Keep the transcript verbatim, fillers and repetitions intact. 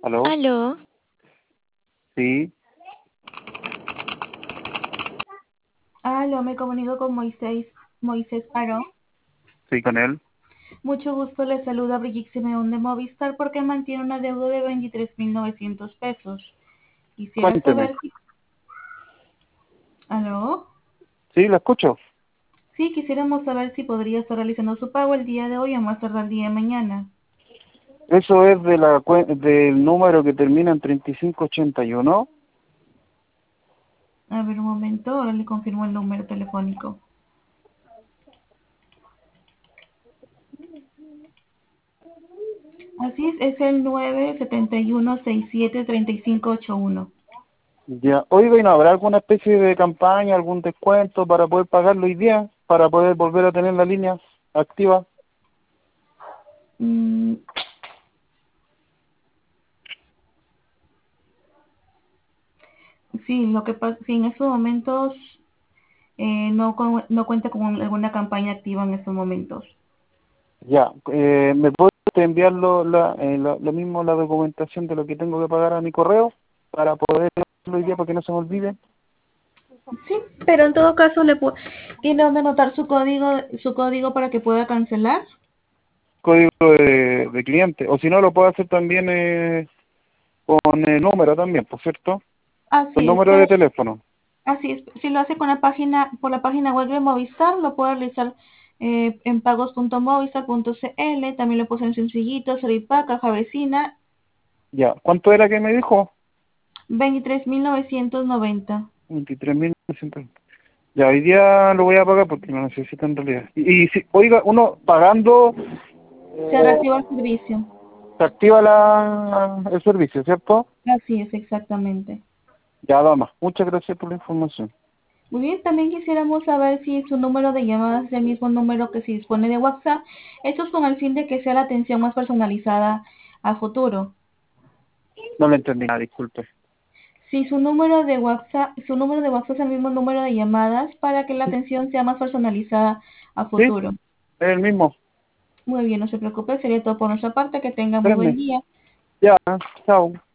¿Aló? Aló, Sí, Aló, me comunico con Moisés, Moisés Aro. sí, con él. Mucho gusto, le saluda Brigitte Simeón de Movistar porque mantiene una deuda de veintitrés mil novecientos pesos. Quisiera Cuénteme. saber si... ¿Aló? Sí, lo escucho. Sí, quisiéramos saber si podría estar realizando su pago el día de hoy o más tardar el día de mañana. Eso es de la cue- del número que termina en treinta y cinco ochenta y uno. A ver, un momento, ahora le confirmo el número telefónico. Así es, es el nueve siete uno seis siete tres cinco ocho uno. Ya. Oiga, ¿y no habrá alguna especie de campaña, algún descuento para poder pagarlo hoy día? Para poder volver a tener la línea activa. Mm, sí, lo que pasa, sí, en estos momentos eh, no, cu- no cuenta con alguna campaña activa en estos momentos. Ya. Eh, ¿me puede enviar lo, la, eh, lo, lo mismo, la documentación de lo que tengo que pagar a mi correo? Para poder hacerlo hoy día, para que no se me olvide. Sí, pero en todo caso le pu- tiene donde anotar su código, su código para que pueda cancelar. Código de, de cliente. O si no, lo puedo hacer también eh, con el número también, ¿por cierto? El Así es, número de pero- teléfono. así es. Si lo hace con la página, por la página web de Movistar, lo puede realizar eh, en pagos punto movistar punto cl. También lo puse en Sencillito, Soripac, Caja Vecina, Ya. ¿Cuánto era que me dijo? veintitrés mil novecientos noventa. veintitrés mil novecientos. Ya, hoy día lo voy a pagar porque lo necesito en realidad. Y, y si, oiga, uno pagando, Se eh, reactiva el servicio. se activa la, el servicio, ¿cierto? Así es, exactamente. Ya, dama. Muchas gracias por la información. Muy bien, también quisiéramos saber si su número de llamadas es el mismo número que se dispone de WhatsApp. Esto es con el fin de que sea la atención más personalizada a futuro. No le entendí nada, disculpe. Si su número de WhatsApp, su número de WhatsApp es el mismo número de llamadas para que la atención sea más personalizada a ¿Sí? futuro. Es el mismo. Muy bien, no se preocupe, sería todo por nuestra parte. Que tenga muy buen Espérenme. día. Ya, chao.